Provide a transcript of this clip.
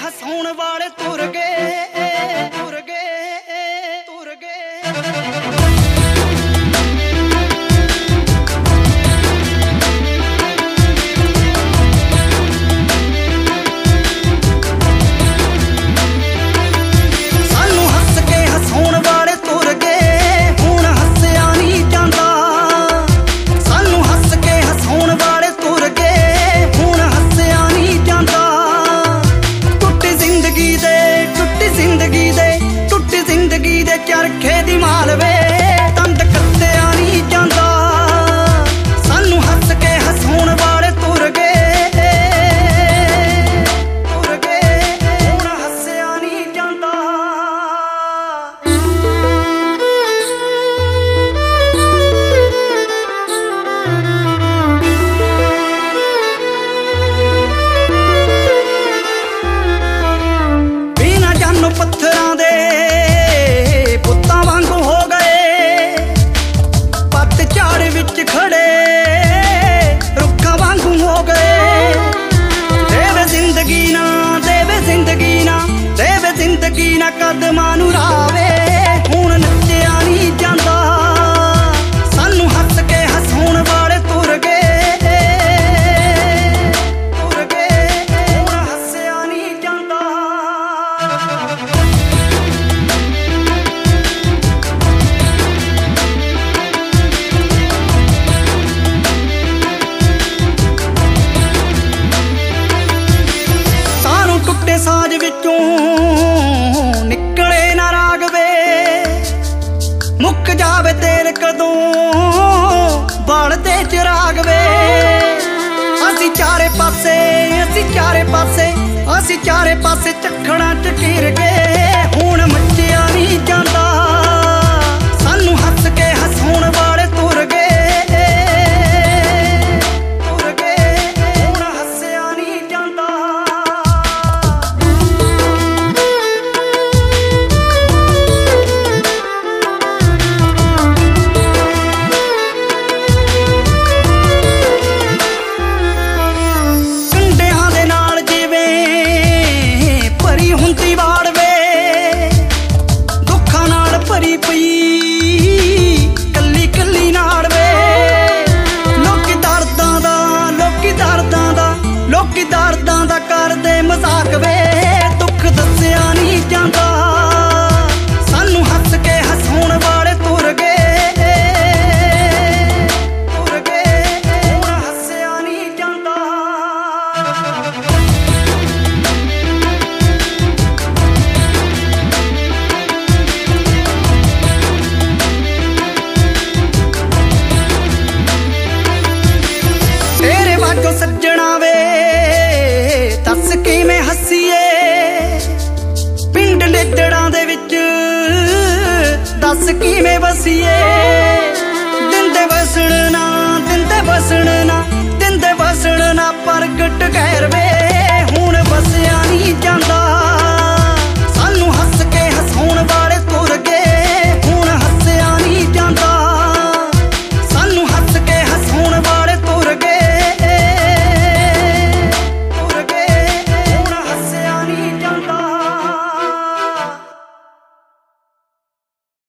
ਹਸਾਉਣ ਵਾਲੇ ਤੁਰ ਗਏ, ਤੁਰ ਗਏ, ਤੁਰ ਗਏ। ਚਰਖੇ ਦੀ ਮਾਲਵੇ ਤੰਦ ਕੱਤਿਆ ਨਹੀਂ ਜਾਂਦਾ, ਸਾਨੂੰ ਹੱਸ ਕੇ ਹਸਾਉਣ ਵਾਲੇ ਤੁਰ ਗਏ, ਤੁਰ ਗਏ, ਹੁਣ ਹੱਸਿਆ ਨਹੀਂ ਜਾਂਦਾ। ਬਿਨਾਂ ਜਾਨੋਂ ਪੱਥਰਾਂ ਦੇ ਖੜੇ ਰੁੱਖਾਂ ਵਾਂਗੂ ਹੋ ਗਏ। ਦੇਵੇ ਜ਼ਿੰਦਗੀ ਨਾ, ਦੇਵੇ ਜ਼ਿੰਦਗੀ ਨਾ, ਦੇਵੇ ਜ਼ਿੰਦਗੀ ਨਾ ਕਦਮਾਂ ਨੂੰ ਰਾਵੇ, ਹੁਣ ਨੱਚਿਆ ਨਹੀਂ ਜਾਂਦਾ, ਸਾਨੂੰ ਹੱਸ ਕੇ ਹਸਾਉਣ ਵਾਲੇ ਤੁਰ ਗਏ, ਤੁਰ ਗਏ, ਹੁਣ ਹੱਸਿਆ ਨਹੀਂ ਜਾਂਦਾ। ਸਾਜ ਵਿੱਚੋਂ ਨਿਕਲੇ ਨਾ ਰਾਗ ਵੇ, ਮੁੱਕ ਜਾਵੇ ਤੇਲ ਕਦੋਂ ਬਲਦੇ ਚਿਰਾਗ ਵੇ। ਅਸੀਂ ਚਾਰੇ ਪਾਸੇ, ਅਸੀਂ ਚਾਰੇ ਪਾਸੇ, ਅਸੀਂ ਚਾਰੇ ਪਾਸੇ ਚੱਖੜਾਂ ਚ ਘਿਰ ਗਏ, ਹੁਣ ਮੱਚਿਆ ਨਹੀਂ ਜਾਂਦਾ, ਸਾਨੂੰ ਹੱਸ ਕੇ ਹਸਾਉਣ ਵਾਲੇ ਤੁਰ ਗਏ, ਤੁਰ ਗਏ, ਹੁਣ ਹੱਸਿਆ ਨਹੀਂ ਜਾਂਦਾ। ਹੁੰਦੀ ਵਾੜ ਵੇ ਦੁੱਖਾਂ ਨਾਲ ਭਰੀ ਪਈ ਕੱਲੀ ਕੱਲੀ ਨਾੜ ਵੇ, ਲੋਕੀ ਦਰਦਾਂ ਦਾ, ਲੋਕੀ ਦਰਦਾਂ ਦਾ, ਲੋਕੀ ਦਰਦਾਂ ਦਾ ਕਰਦੇ ਮਜ਼ਾਕ ਵੇ, ਦੁੱਖ ਦੱਸਿਆ ਨਹੀਂ ਜਾਂਦਾ, ਸਾਨੂੰ ਹੱਸ ਕੇ ਹਸਾਉਣ ਵਾਲੇ ਤੁਰ ਗਏ, ਤੁਰ ਗਏ, ਹੁਣ ਹੱਸਿਆ ਨਹੀਂ ਜਾਂਦਾ। ਸੱਜਣਾ ਵੇ ਦੱਸ ਕਿਵੇਂ ਹੱਸੀਏ, ਪਿੰਡ ਲਿੱਦੜਾਂ ਦੇ ਵਿੱਚ ਦੱਸ ਕਿਵੇਂ ਵਸੀਏ, ਦਿੰਦੇ ਵਸਣ ਨਾ, ਦਿੰਦੇ ਵਸਣ ਨਾ, ਦਿੰਦੇ ਵਸਣ ਨਾ ਪ੍ਰਗਟ ਗੈਰ ਵੇ,